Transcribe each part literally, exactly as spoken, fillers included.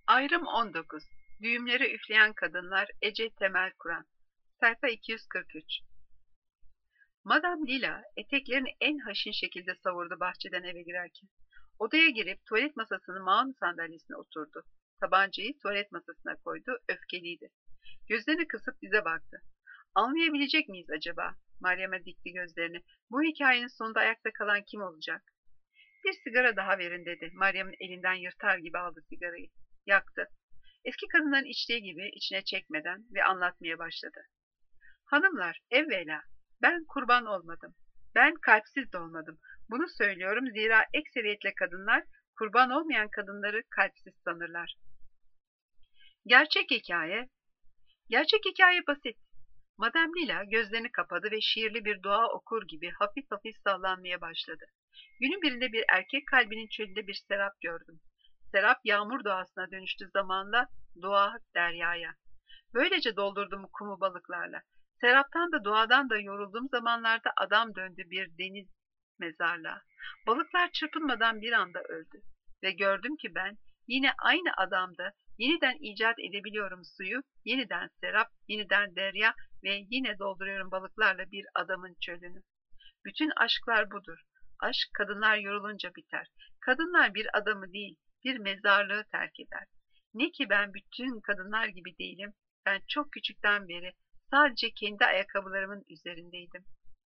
Ayrım on dokuz. Düğümleri üfleyen kadınlar Ece Temel Kur'an. Sayfa iki yüz kırk üç. Madame Lila eteklerini en haşin şekilde savurdu bahçeden eve girerken. Odaya girip tuvalet masasının mağın sandalyesine oturdu. Tabancayı tuvalet masasına koydu, öfkeliydi. Gözlerini kısıp bize baktı. Anlayabilecek miyiz acaba? Meryem'e dikti gözlerini. Bu hikayenin sonunda ayakta kalan kim olacak? Bir sigara daha verin dedi. Meryem'in elinden yırtar gibi aldı sigarayı. Yaktı. Eski kadınların içtiği gibi içine çekmeden ve anlatmaya başladı. Hanımlar, evvela ben kurban olmadım. Ben kalpsiz de olmadım. Bunu söylüyorum zira ekseriyetle kadınlar kurban olmayan kadınları kalpsiz sanırlar. Gerçek hikaye, gerçek hikaye basit. Madame Lila gözlerini kapadı ve şiirli bir dua okur gibi hafif hafif sallanmaya başladı. Günün birinde bir erkek kalbinin çölünde bir serap gördüm. Serap yağmur doğasına dönüştü zamanla, dua deryaya. Böylece doldurdum kumu balıklarla. Seraptan da doğadan da yorulduğum zamanlarda adam döndü bir deniz mezarlığa. Balıklar çırpınmadan bir anda öldü. Ve gördüm ki ben yine aynı adamda yeniden icat edebiliyorum suyu, yeniden serap, yeniden derya ve yine dolduruyorum balıklarla bir adamın çölünü. Bütün aşklar budur. Aşk kadınlar yorulunca biter. Kadınlar bir adamı değil, bir mezarlığı terk eder. Ne ki ben bütün kadınlar gibi değilim. Ben çok küçükten beri sadece kendi ayakkabılarımın üzerindeydim.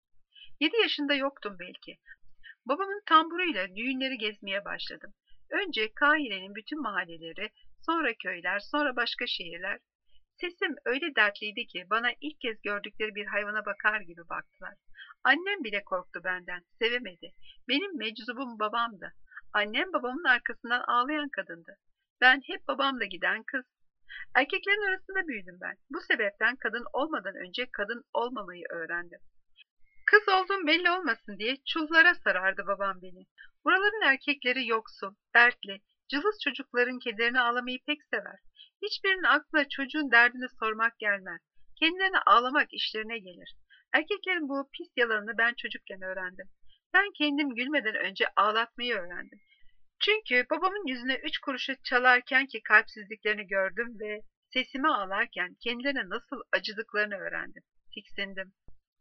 Yedi yaşında yoktum belki. Babamın tamburuyla düğünleri gezmeye başladım. Önce Kahire'nin bütün mahalleleri, sonra köyler, sonra başka şehirler. Sesim öyle dertliydi ki bana ilk kez gördükleri bir hayvana bakar gibi baktılar. Annem bile korktu benden, sevemedi. Benim meczubum babamdı. Annem babamın arkasından ağlayan kadındı. Ben hep babamla giden kız. Erkeklerin arasında büyüdüm ben. Bu sebepten kadın olmadan önce kadın olmamayı öğrendim. Kız olduğum belli olmasın diye çullara sarardı babam beni. Buraların erkekleri yoksul, dertli, cılız çocukların kederini ağlamayı pek sever. Hiçbirinin aklına çocuğun derdini sormak gelmez. Kendilerine ağlamak işlerine gelir. Erkeklerin bu pis yalanını ben çocukken öğrendim. Ben kendim gülmeden önce ağlatmayı öğrendim. Çünkü babamın yüzüne üç kuruşu çalarken ki kalpsizliklerini gördüm ve sesimi ağlarken kendilerine nasıl acıdıklarını öğrendim. Tiksindim.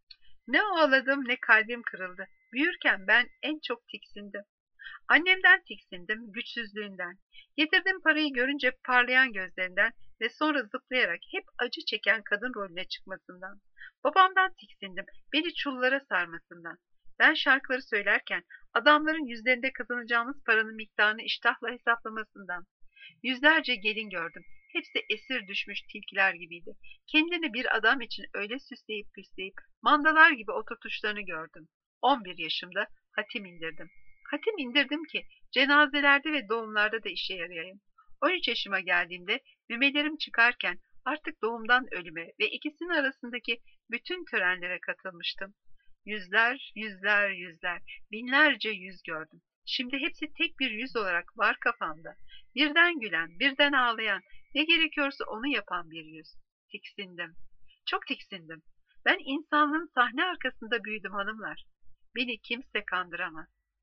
Ne ağladım ne kalbim kırıldı. Büyürken ben en çok tiksindim. Annemden tiksindim, güçsüzlüğünden. Getirdiğim parayı görünce parlayan gözlerinden ve sonra zıplayarak hep acı çeken kadın rolüne çıkmasından. Babamdan tiksindim, beni çullara sarmasından. Ben şarkıları söylerken adamların yüzlerinde kazanacağımız paranın miktarını iştahla hesaplamasından. Yüzlerce gelin gördüm. Hepsi esir düşmüş tilkiler gibiydi. Kendini bir adam için öyle süsleyip püsleyip mandalar gibi oturtuşlarını gördüm. On bir yaşımda hatim indirdim. Hatim indirdim ki cenazelerde ve doğumlarda da işe yarayayım. On üç yaşıma geldiğimde memelerim çıkarken artık doğumdan ölüme ve ikisinin arasındaki bütün törenlere katılmıştım. Yüzler, yüzler, yüzler, binlerce yüz gördüm. Şimdi hepsi tek bir yüz olarak var kafamda. Birden gülen, birden ağlayan, ne gerekiyorsa onu yapan bir yüz. Tiksindim. Çok tiksindim. Ben insanlığın sahne arkasında büyüdüm hanımlar. Beni kimse kandıramaz.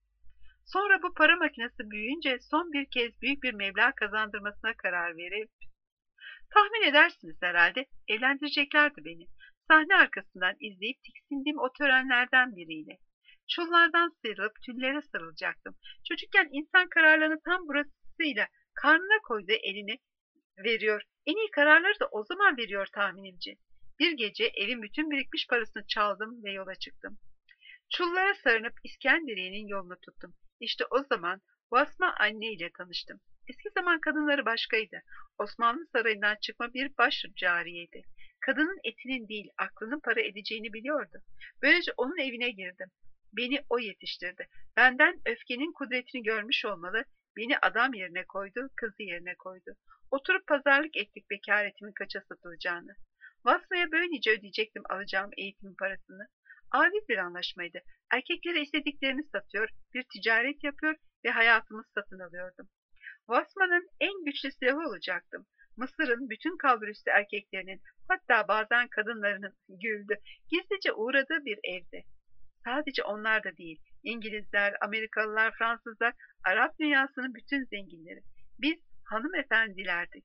Sonra bu para makinesi büyüyünce son bir kez büyük bir meblağ kazandırmasına karar verip, tahmin edersiniz herhalde, evlendireceklerdi beni. Sahne arkasından izleyip tiksindiğim o törenlerden biriyle. Çullardan sıyrılıp tüllere sarılacaktım. Çocukken insan kararlarını tam burasıyla karnına koyduğu elini veriyor. En iyi kararları da o zaman veriyor tahminimce. Bir gece evin bütün birikmiş parasını çaldım ve yola çıktım. Çullara sarınıp İskenderiye'nin yolunu tuttum. İşte o zaman Vasma anne ile tanıştım. Eski zaman kadınları başkaydı. Osmanlı sarayından çıkma bir baş cariyeydi. Kadının etinin değil, aklının para edeceğini biliyordu. Böylece onun evine girdim. Beni o yetiştirdi. Benden öfkenin kudretini görmüş olmalı, beni adam yerine koydu, kızı yerine koydu. Oturup pazarlık ettik bekaretimin kaça satılacağını. Vasfa'ya böylece ödeyecektim alacağım eğitim parasını. Adil bir anlaşmaydı. Erkeklere istediklerini satıyor, bir ticaret yapıyor ve hayatımı satın alıyordum. Vasfa'nın en güçlü silahı olacaktım. Mısır'ın bütün kalburüstü erkeklerinin, hatta bazen kadınlarının güldü, gizlice uğradığı bir evdi. Sadece onlar da değil, İngilizler, Amerikalılar, Fransızlar, Arap dünyasının bütün zenginleri. Biz Hanımefendilerdik.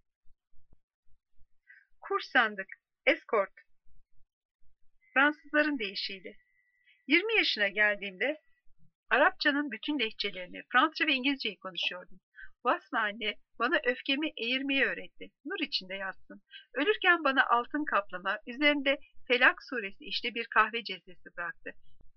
Kursandık, eskort, Fransızların deyişiyle. yirmi yaşına geldiğimde Arapçanın bütün lehçelerini, Fransızca ve İngilizceyi konuşuyordum. Basma anne bana öfkemi eğirmeyi öğretti. Nur içinde yatsın. Ölürken bana altın kaplama, üzerinde Felak suresi işte bir kahve cezvesi bıraktı.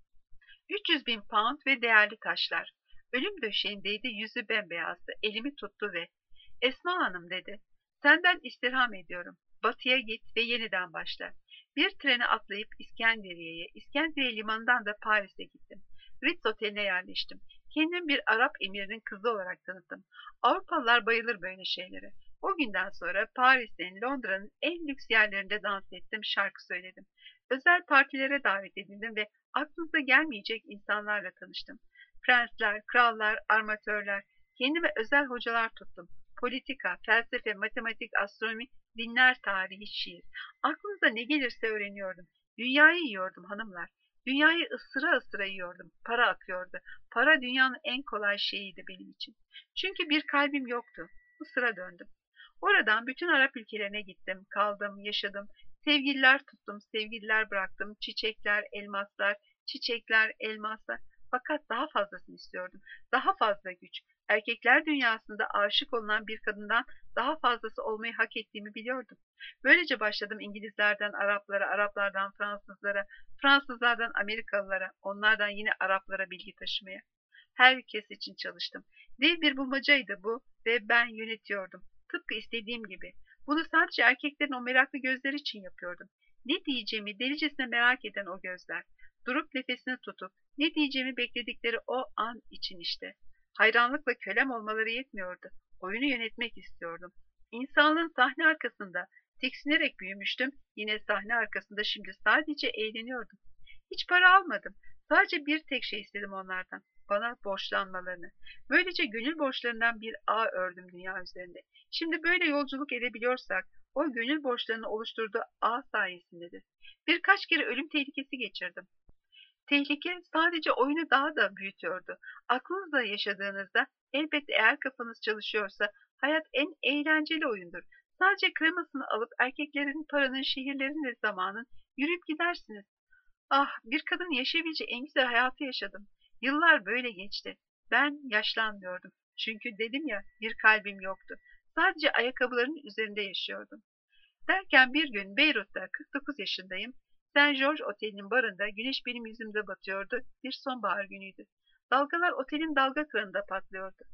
üç yüz bin pound ve değerli taşlar. Ölüm döşeğindeydi, yüzü bembeyazdı. Elimi tuttu ve Esma Hanım dedi. Senden istirham ediyorum. Batıya git ve yeniden başla. Bir trene atlayıp İskenderiye'ye, İskenderiye limanından da Paris'e gittim. Ritz Oteli'ne yerleştim. Kendimi bir Arap emirinin kızı olarak tanıttım. Avrupalılar bayılır böyle şeylere. O günden sonra Paris'in, Londra'nın en lüks yerlerinde dans ettim, şarkı söyledim. Özel partilere davet edildim ve aklınıza gelmeyecek insanlarla tanıştım. Prensler, krallar, armatörler, kendime özel hocalar tuttum. Politika, felsefe, matematik, astronomi, dinler, tarihi, şiir. Aklınıza ne gelirse öğreniyordum. Dünyayı yiyordum hanımlar. Dünyayı ısıra ısıra yiyordum. Para akıyordu. Para dünyanın en kolay şeyiydi benim için. Çünkü bir kalbim yoktu. Mısır'a döndüm. Oradan bütün Arap ülkelerine gittim, kaldım, yaşadım. Sevgililer tuttum, sevgililer bıraktım. Çiçekler, elmaslar, çiçekler, elmaslar. Fakat daha fazlasını istiyordum. Daha fazla güç. Erkekler dünyasında aşık olunan bir kadından daha fazlası olmayı hak ettiğimi biliyordum. Böylece başladım İngilizlerden Araplara, Araplardan Fransızlara, Fransızlardan Amerikalılara, onlardan yine Araplara bilgi taşımaya. Herkes için çalıştım. Dev bir bulmacaydı bu ve ben yönetiyordum. Tıpkı istediğim gibi. Bunu sadece erkeklerin o meraklı gözleri için yapıyordum. Ne diyeceğimi delicesine merak eden o gözler. Durup nefesini tutup ne diyeceğimi bekledikleri o an için işte. Hayranlıkla kölem olmaları yetmiyordu. Oyunu yönetmek istiyordum. İnsanlığın sahne arkasında tiksinerek büyümüştüm. Yine sahne arkasında şimdi sadece eğleniyordum. Hiç para almadım. Sadece bir tek şey istedim onlardan. Bana borçlanmalarını. Böylece gönül borçlarından bir ağ ördüm dünya üzerinde. Şimdi böyle yolculuk edebiliyorsak o gönül borçlarını oluşturduğu ağ sayesindedir. Birkaç kere ölüm tehlikesi geçirdim. Tehlike sadece oyunu daha da büyütüyordu. Aklınızla yaşadığınızda elbette eğer kafanız çalışıyorsa hayat en eğlenceli oyundur. Sadece kremasını alıp erkeklerin, paranın, şehirlerin ve zamanın yürüyüp gidersiniz. Ah, bir kadın yaşayabileceği en güzel hayatı yaşadım. Yıllar böyle geçti. Ben yaşlanmıyordum. Çünkü dedim ya bir kalbim yoktu. Sadece ayakkabıların üzerinde yaşıyordum. Derken bir gün Beyrut'ta kırk dokuz yaşındayım. Saint George Oteli'nin barında güneş benim yüzümde batıyordu. Bir sonbahar günüydü. Dalgalar otelin dalga kırağında patlıyordu.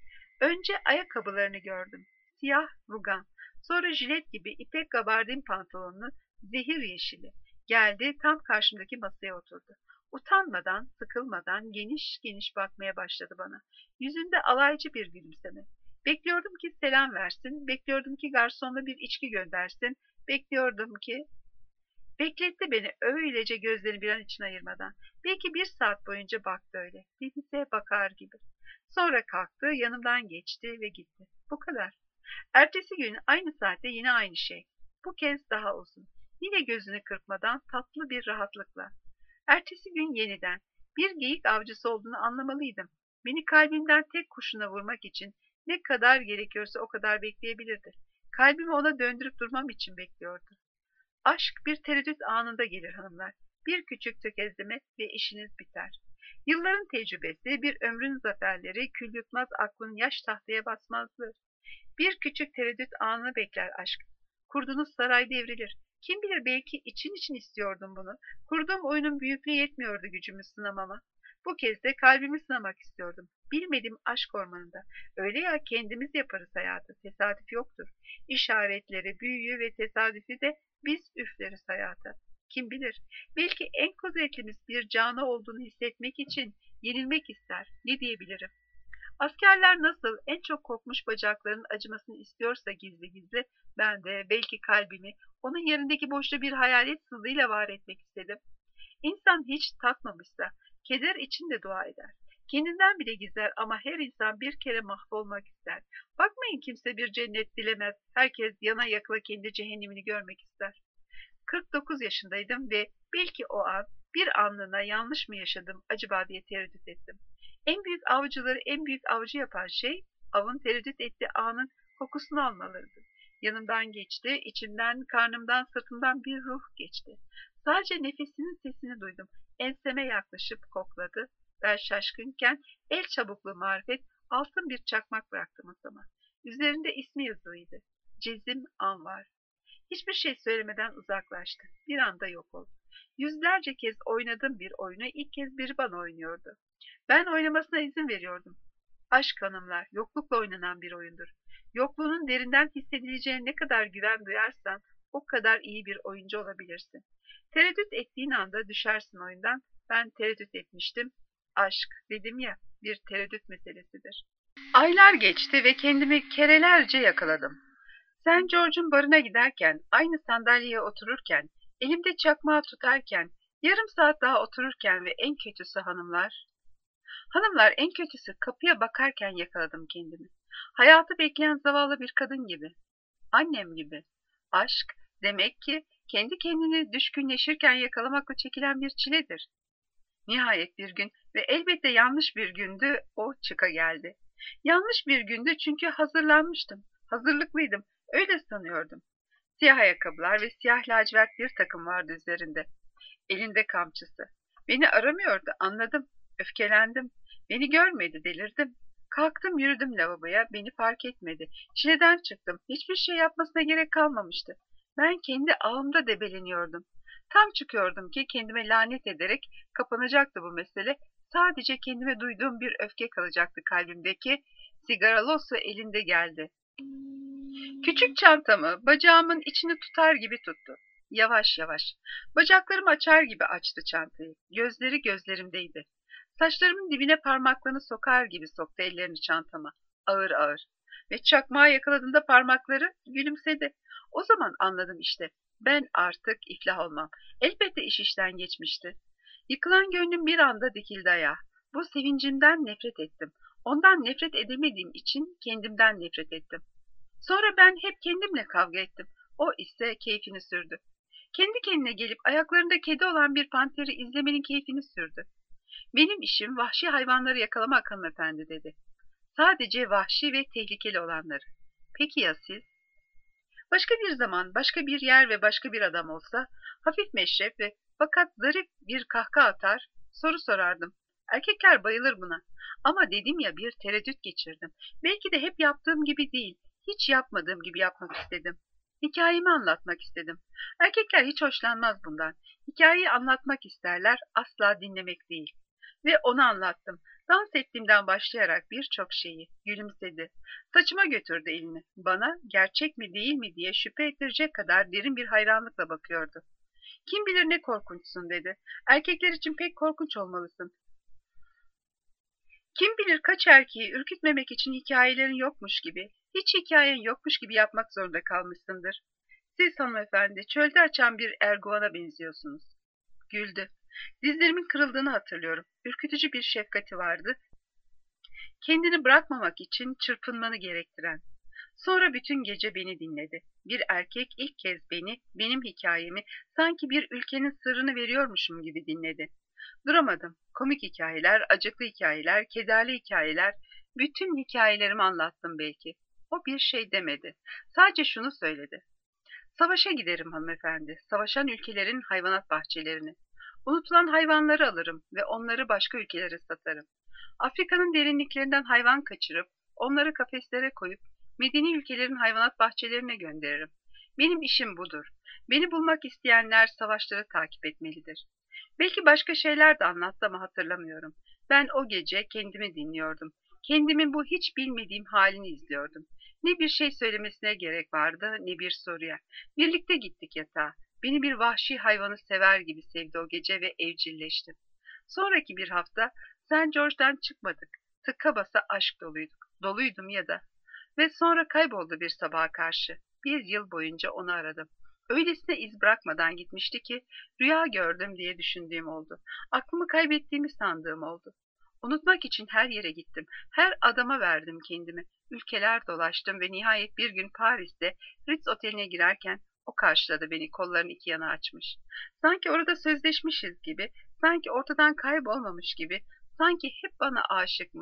Önce ayakkabılarını gördüm. Siyah rugan. Sonra jilet gibi ipek gabardin pantolonlu, zehir yeşili. Geldi tam karşımdaki masaya oturdu. Utanmadan, sıkılmadan geniş geniş bakmaya başladı bana. Yüzünde alaycı bir gülümseme. Bekliyordum ki selam versin, bekliyordum ki garsonla bir içki göndersin, bekliyordum ki... Bekletti beni öylece gözlerini bir an için ayırmadan. Belki bir saat boyunca baktı öyle, denize bakar gibi. Sonra kalktı, yanımdan geçti ve gitti. Bu kadar. Ertesi gün aynı saatte yine aynı şey. Bu kez daha uzun. Yine gözünü kırpmadan tatlı bir rahatlıkla. Ertesi gün yeniden. Bir geyik avcısı olduğunu anlamalıydım. Beni kalbimden tek kurşuna vurmak için ne kadar gerekiyorsa o kadar bekleyebilirdi. Kalbimi ona döndürüp durmam için bekliyordu. Aşk bir tereddüt anında gelir hanımlar. Bir küçük tökezleme ve işiniz biter. Yılların tecrübesi, bir ömrün zaferleri, kül yutmaz aklın yaş tahtaya basmazlığı. Bir küçük tereddüt anını bekler aşk. Kurduğunuz saray devrilir. Kim bilir belki için için istiyordum bunu. Kurduğum oyunun büyüklüğü yetmiyordu gücümü sınamama. Bu kez de kalbimi sınamak istiyordum. Bilmediğim aşk ormanında. Öyle ya kendimiz yaparız hayatı. Tesadüf yoktur. İşaretleri, büyüyü ve tesadüfü de biz üfleriz hayata. Kim bilir? Belki en kudretlimiz bir canı olduğunu hissetmek için yenilmek ister. Ne diyebilirim? Askerler nasıl en çok kokmuş bacaklarının acımasını istiyorsa gizli gizli, ben de belki kalbimi onun yerindeki boşta bir hayalet sızıyla var etmek istedim. İnsan hiç tatmamışsa keder için de dua eder. Kendinden bile gizler ama her insan bir kere mahvolmak ister. Bakmayın kimse bir cennet dilemez. Herkes yana yakla kendi cehennemini görmek ister. kırk dokuz yaşındaydım ve belki o an bir anlığına yanlış mı yaşadım acaba diye tereddüt ettim. En büyük avcıları en büyük avcı yapan şey Avın tereddüt ettiği anın kokusunu almalıydı. Yanımdan geçti, içimden, karnımdan, sırtımdan bir ruh geçti. Sadece nefesinin sesini duydum. Enseme yaklaşıp kokladı. Ben şaşkınken el çabukluğu marifet altın bir çakmak bıraktı masama. Üzerinde ismi yazılıydı. Cezim Anvar. Hiçbir şey söylemeden uzaklaştı. Bir anda yok oldu. Yüzlerce kez oynadığım bir oyunu ilk kez biri bana oynuyordu. Ben oynamasına izin veriyordum. Aşk hanımlar, yoklukla oynanan bir oyundur. Yokluğunun derinden hissedileceğine ne kadar güven duyarsan o kadar iyi bir oyuncu olabilirsin. Tereddüt ettiğin anda düşersin oyundan. Ben tereddüt etmiştim. Aşk, dedim ya, bir tereddüt meselesidir. Aylar geçti ve kendimi kerelerce yakaladım. Saint George'un barına giderken, aynı sandalyeye otururken, elimde çakmağı tutarken, yarım saat daha otururken ve en kötüsü hanımlar, hanımlar en kötüsü kapıya bakarken yakaladım kendimi. Hayatı bekleyen zavallı bir kadın gibi, annem gibi. Aşk, demek ki kendi kendini düşkünleşirken yakalamakla çekilen bir çiledir. Nihayet bir gün ve elbette yanlış bir gündü, o çıka geldi. Yanlış bir gündü çünkü hazırlanmıştım, hazırlıklıydım, öyle sanıyordum. Siyah ayakkabılar ve siyah lacivert bir takım vardı üzerinde. Elinde kamçısı. Beni aramıyordu, anladım. Öfkelendim. Beni görmedi, delirdim. Kalktım, yürüdüm lavaboya, beni fark etmedi. Çileden çıktım. Hiçbir şey yapmasına gerek kalmamıştı. Ben kendi ağımda debeleniyordum. Tam çıkıyordum ki kendime lanet ederek kapanacaktı bu mesele. Sadece kendime duyduğum bir öfke kalacaktı kalbimdeki. Sigaralosu elinde geldi. Küçük çantamı bacağımın içini tutar gibi tuttu. Yavaş yavaş. Bacaklarımı açar gibi açtı çantayı. Gözleri gözlerimdeydi. Saçlarımın dibine parmaklarını sokar gibi soktu ellerini çantama. Ağır ağır. Ve çakmağı yakaladığında parmakları gülümsedi. O zaman anladım işte. Ben artık iflah olmam. Elbette iş işten geçmişti. Yıkılan gönlüm bir anda dikildi ayağa. Bu sevincimden nefret ettim. Ondan nefret edemediğim için kendimden nefret ettim. Sonra ben hep kendimle kavga ettim. O ise keyfini sürdü. Kendi kendine gelip ayaklarında kedi olan bir panteri izlemenin keyfini sürdü. Benim işim vahşi hayvanları yakalamak hanımefendi dedi. Sadece vahşi ve tehlikeli olanları. Peki ya siz? Başka bir zaman, başka bir yer ve başka bir adam olsa, hafif meşrep ve fakat zarif bir kahkaha atar, soru sorardım. Erkekler bayılır buna. Ama dedim ya, bir tereddüt geçirdim. Belki de hep yaptığım gibi değil, hiç yapmadığım gibi yapmak istedim. Hikayemi anlatmak istedim. Erkekler hiç hoşlanmaz bundan. Hikayeyi anlatmak isterler, asla dinlemek değil. Ve onu anlattım. Dans ettiğimden başlayarak birçok şeyi gülümsedi. Saçıma götürdü elini. Bana gerçek mi değil mi diye şüphe ettirecek kadar derin bir hayranlıkla bakıyordu. Kim bilir ne korkunçsun dedi. Erkekler için pek korkunç olmalısın. Kim bilir kaç erkeği ürkütmemek için hikayelerin yokmuş gibi, hiç hikayen yokmuş gibi yapmak zorunda kalmışsındır. Siz hanımefendi çölde açan bir erguvan'a benziyorsunuz. Güldü. Dizlerimin kırıldığını hatırlıyorum. Ürkütücü bir şefkati vardı. Kendini bırakmamak için çırpınmanı gerektiren. Sonra bütün gece beni dinledi. Bir erkek ilk kez beni, benim hikayemi, sanki bir ülkenin sırrını veriyormuşum gibi dinledi. Duramadım. Komik hikayeler, acıklı hikayeler, kederli hikayeler, bütün hikayelerimi anlattım belki. O bir şey demedi. Sadece şunu söyledi. Savaşa giderim hanımefendi. Savaşan ülkelerin hayvanat bahçelerini. Unutulan hayvanları alırım ve onları başka ülkelere satarım. Afrika'nın derinliklerinden hayvan kaçırıp, onları kafeslere koyup, medeni ülkelerin hayvanat bahçelerine gönderirim. Benim işim budur. Beni bulmak isteyenler savaşları takip etmelidir. Belki başka şeyler de anlattı ama hatırlamıyorum. Ben o gece kendimi dinliyordum. Kendimin bu hiç bilmediğim halini izliyordum. Ne bir şey söylemesine gerek vardı, ne bir soruya. Birlikte gittik yatağa. Beni bir vahşi hayvanı sever gibi sevdi o gece ve evcilleştim. Sonraki bir hafta Saint George'dan çıkmadık. Tıka basa aşk doluyduk. Doluydum ya da. Ve sonra kayboldu bir sabaha karşı. Bir yıl boyunca onu aradım. Öylesine iz bırakmadan gitmişti ki rüya gördüm diye düşündüğüm oldu. Aklımı kaybettiğimi sandığım oldu. Unutmak için her yere gittim. Her adama verdim kendimi. Ülkeler dolaştım ve nihayet bir gün Paris'te Ritz Oteli'ne girerken o karşıladı beni, kollarını iki yana açmış. Sanki orada sözleşmişiz gibi, sanki ortadan kaybolmamış gibi, sanki hep bana aşıkmış,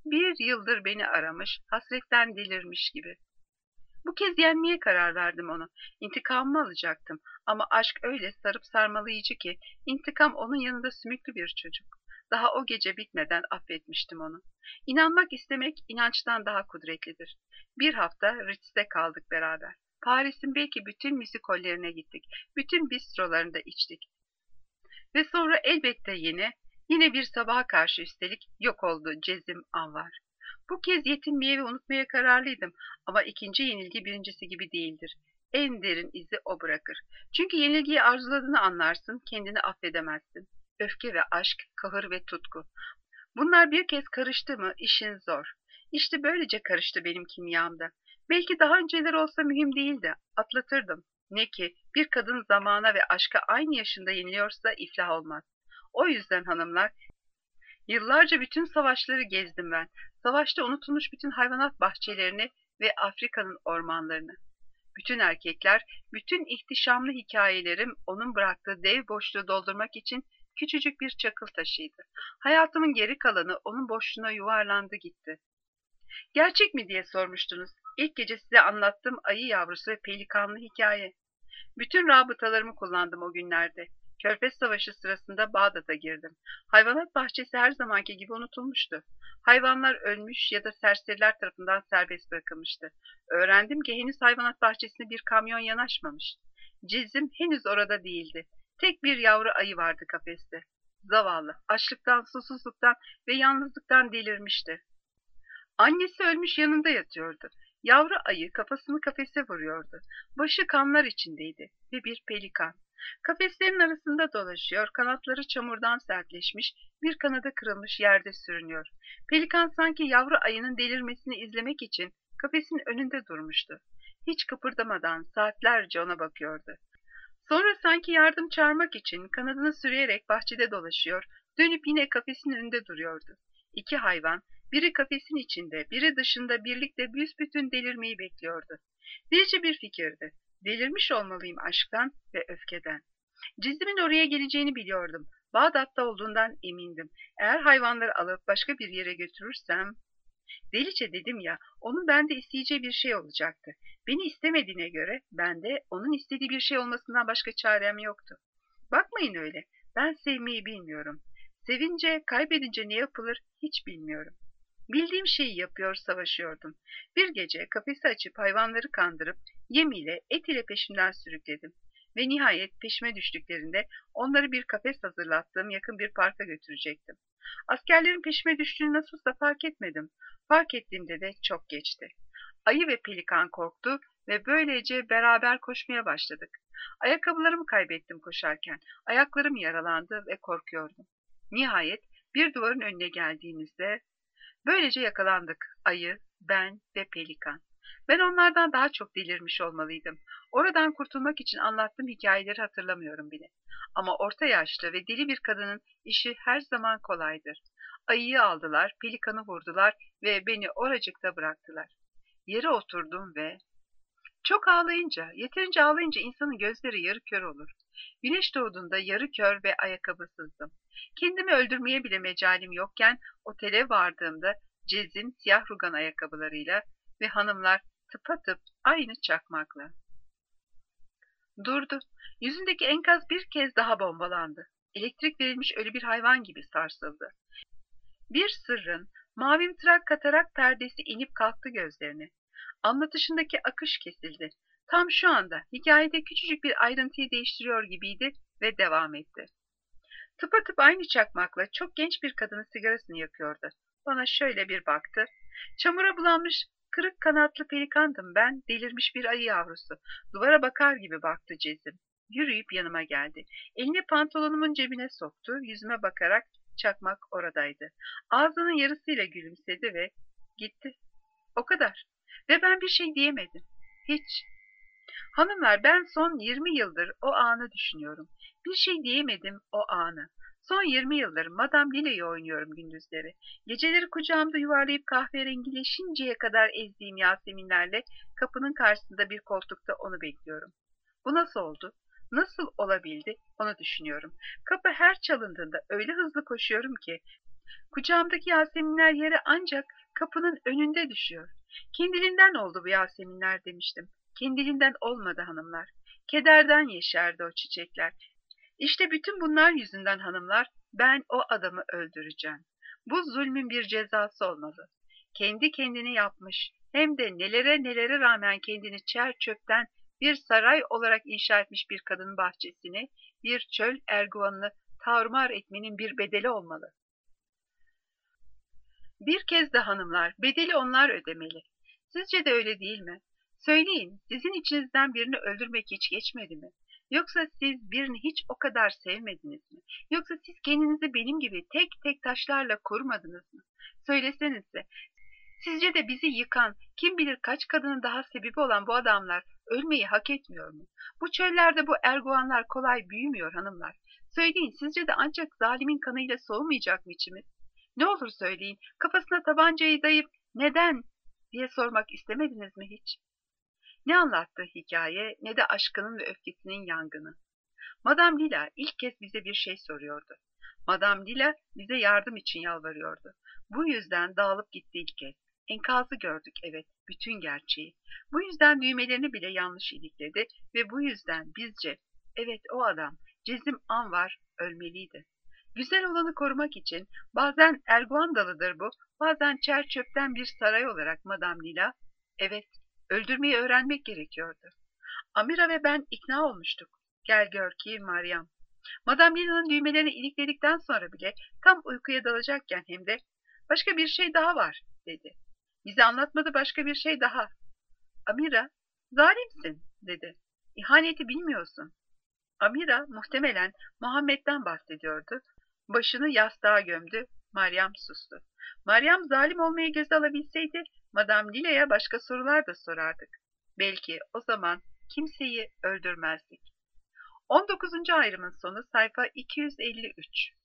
Bir yıldır beni aramış, hasretten delirmiş gibi. Bu kez yenmeye karar verdim onu. İntikamımı alacaktım. Ama aşk öyle sarıp sarmalayıcı ki intikam onun yanında sümüklü bir çocuk. Daha o gece bitmeden affetmiştim onu. İnanmak istemek inançtan daha kudretlidir. Bir hafta Ritz'te kaldık beraber. Paris'in belki bütün müzikollerine gittik. Bütün bistrolarında içtik. Ve sonra elbette yine, yine bir sabaha karşı üstelik yok oldu Cezim Anvar. Bu kez yetinmeye ve unutmaya kararlıydım ama ikinci yenilgi birincisi gibi değildir. En derin izi o bırakır. Çünkü yenilgiyi arzuladığını anlarsın, kendini affedemezsin. Öfke ve aşk, kahır ve tutku. Bunlar bir kez karıştı mı işin zor. İşte böylece karıştı benim kimyamda. Belki daha önceler olsa mühim değildi, atlatırdım. Ne ki bir kadın zamana ve aşka aynı yaşında yeniliyorsa iflah olmaz. O yüzden hanımlar, yıllarca bütün savaşları gezdim ben. Savaşta unutulmuş bütün hayvanat bahçelerini ve Afrika'nın ormanlarını. Bütün erkekler, bütün ihtişamlı hikayelerim onun bıraktığı dev boşluğu doldurmak için küçücük bir çakıl taşıydı. Hayatımın geri kalanı onun boşluğuna yuvarlandı gitti. Gerçek mi diye sormuştunuz. İlk gece size anlattığım ayı yavrusu ve pelikanlı hikaye. Bütün rabıtalarımı kullandım o günlerde. Körfez Savaşı sırasında Bağdat'a girdim. Hayvanat bahçesi her zamanki gibi unutulmuştu. Hayvanlar ölmüş ya da serseriler tarafından serbest bırakılmıştı. Öğrendim ki henüz hayvanat bahçesine bir kamyon yanaşmamış. Cizim henüz orada değildi. Tek bir yavru ayı vardı kafeste. Zavallı, açlıktan, susuzluktan ve yalnızlıktan delirmişti. Annesi ölmüş yanında yatıyordu. Yavru ayı kafasını kafese vuruyordu. Başı kanlar içindeydi ve bir pelikan. Kafeslerin arasında dolaşıyor, kanatları çamurdan sertleşmiş, bir kanadı kırılmış yerde sürünüyor. Pelikan sanki yavru ayının delirmesini izlemek için kafesin önünde durmuştu. Hiç kıpırdamadan saatlerce ona bakıyordu. Sonra sanki yardım çağırmak için kanadını sürüyerek bahçede dolaşıyor, dönüp yine kafesin önünde duruyordu. İki hayvan, biri kafesin içinde, biri dışında birlikte büsbütün delirmeyi bekliyordu. Delice bir fikirdi. Delirmiş olmalıyım aşktan ve öfkeden. Cizdimin oraya geleceğini biliyordum. Bağdat'ta olduğundan emindim. Eğer hayvanları alıp başka bir yere götürürsem... Delice dedim ya, onun bende isteyeceği bir şey olacaktı. Beni istemediğine göre bende onun istediği bir şey olmasından başka çarem yoktu. Bakmayın öyle, ben sevmeyi bilmiyorum. Sevince, kaybedince ne yapılır hiç bilmiyorum. Bildiğim şeyi yapıyor, savaşıyordum. Bir gece kafesi açıp hayvanları kandırıp yem ile et ile peşimden sürükledim. Ve nihayet peşime düştüklerinde onları bir kafes hazırlattığım yakın bir parka götürecektim. Askerlerin peşime düştüğünü nasılsa fark etmedim. Fark ettiğimde de çok geçti. Ayı ve pelikan korktu ve böylece beraber koşmaya başladık. Ayakkabılarımı kaybettim koşarken. Ayaklarım yaralandı ve korkuyordum. Nihayet bir duvarın önüne geldiğimizde böylece yakalandık. Ayı, ben ve pelikan. Ben onlardan daha çok delirmiş olmalıydım. Oradan kurtulmak için anlattığım hikayeleri hatırlamıyorum bile. Ama orta yaşlı ve deli bir kadının işi her zaman kolaydır. Ayıyı aldılar, pelikanı vurdular ve beni oracıkta bıraktılar. Yere oturdum ve... Çok ağlayınca, yeterince ağlayınca insanın gözleri yarı kör olur. Güneş doğduğunda yarı kör ve ayakkabısızdım. Kendimi öldürmeye bile mecalim yokken otele vardığımda Cezim siyah rugan ayakkabılarıyla ve hanımlar tıpatıp aynı çakmakla. Durdu. Yüzündeki enkaz bir kez daha bombalandı. Elektrik verilmiş ölü bir hayvan gibi sarsıldı. Bir sırrın mavimtırak katarak perdesi inip kalktı gözlerine. Anlatışındaki akış kesildi. Tam şu anda hikayede küçücük bir ayrıntıyı değiştiriyor gibiydi ve devam etti. Tıpatıp aynı çakmakla çok genç bir kadının sigarasını yakıyordu. Bana şöyle bir baktı. Çamura bulanmış, kırık kanatlı pelikandım ben, delirmiş bir ayı yavrusu. Duvara bakar gibi baktı Cezim. Yürüyüp yanıma geldi. Elini pantolonumun cebine soktu, yüzüme bakarak çakmak oradaydı. Ağzının yarısıyla gülümsedi ve gitti. O kadar. Ve ben bir şey diyemedim. Hiç. Hanımlar, ben son yirmi yıldır o anı düşünüyorum. Bir şey diyemedim o anı. Son yirmi yıldır Madame Lile'yi oynuyorum gündüzleri. Geceleri kucağımda yuvarlayıp kahverengileşinceye kadar ezdiğim Yaseminlerle kapının karşısında bir koltukta onu bekliyorum. Bu nasıl oldu? Nasıl olabildi onu düşünüyorum. Kapı her çalındığında öyle hızlı koşuyorum ki kucağımdaki Yaseminler yere ancak kapının önünde düşüyor. Kendiliğinden oldu bu Yaseminler demiştim. Kendiliğinden olmadı hanımlar. Kederden yeşerdi o çiçekler. İşte bütün bunlar yüzünden hanımlar ben o adamı öldüreceğim. Bu zulmün bir cezası olmalı. Kendi kendini yapmış hem de nelere nelere rağmen kendini çer çöpten bir saray olarak inşa etmiş bir kadın bahçesini, bir çöl erguvanını tarumar etmenin bir bedeli olmalı. Bir kez de hanımlar, bedeli onlar ödemeli. Sizce de öyle değil mi? Söyleyin, sizin içinizden birini öldürmek hiç geçmedi mi? Yoksa siz birini hiç o kadar sevmediniz mi? Yoksa siz kendinizi benim gibi tek tek taşlarla korumadınız mı? Söylesenize, sizce de bizi yıkan, kim bilir kaç kadının daha sebebi olan bu adamlar ölmeyi hak etmiyor mu? Bu çöllerde bu erguvanlar kolay büyümüyor hanımlar. Söyleyin, sizce de ancak zalimin kanıyla soğumayacak mı içimiz? Ne olur söyleyin, kafasına tabancayı dayayıp neden diye sormak istemediniz mi hiç? Ne anlattığı hikaye ne de aşkının ve öfkesinin yangını. Madame Lila ilk kez bize bir şey soruyordu. Madame Lila bize yardım için yalvarıyordu. Bu yüzden dağılıp gitti ilk kez. Enkazı gördük evet, bütün gerçeği. Bu yüzden düğmelerini bile yanlış ilikledi ve bu yüzden bizce, evet o adam, Cezim Anvar ölmeliydi. Güzel olanı korumak için bazen erguvan dalıdır bu, bazen çer çöpten bir saray olarak Madame Lila, evet, öldürmeyi öğrenmek gerekiyordu. Amira ve ben ikna olmuştuk. Gel gör ki Meryem. Madame Lina'nın düğmelerini ilikledikten sonra bile tam uykuya dalacakken hem de başka bir şey daha var dedi. Bize anlatmadı başka bir şey daha. Amira, zalimsin dedi. İhaneti bilmiyorsun. Amira muhtemelen Muhammed'den bahsediyordu. Başını yastığa gömdü. Meryem sustu. Meryem zalim olmayı göze alabilseydi Madame Lila'ya başka sorular da sorardık. Belki o zaman kimseyi öldürmezdik. on dokuzuncu ayrımın sonu sayfa iki yüz elli üç.